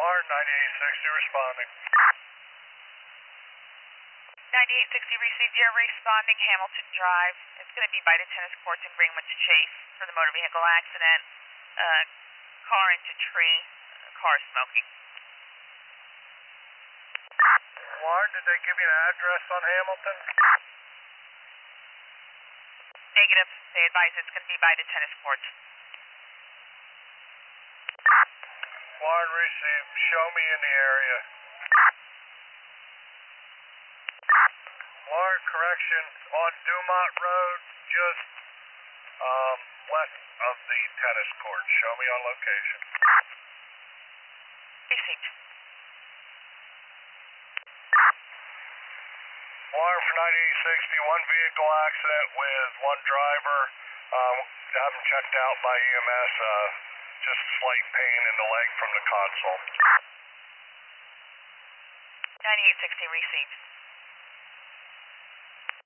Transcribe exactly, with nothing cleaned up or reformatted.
Warren, ninety-eight sixty responding. ninety-eight sixty received, you're responding Hamilton Drive. It's going to be by the tennis courts in Greenwich Chase for the motor vehicle accident. Uh, car into tree, uh, car smoking. Warren, did they give you an address on Hamilton? Negative. They advise it's going to be by the tennis courts. Warren, received. Show me in the area. Warren, correction, on Dumont Road, just um, west of the tennis court. Show me on location. Received. Warren for ninety-eight sixty, one vehicle accident with one driver. Um, have him checked out by E M S. Uh, just slight pain in the leg from the console. ninety-eight sixty received.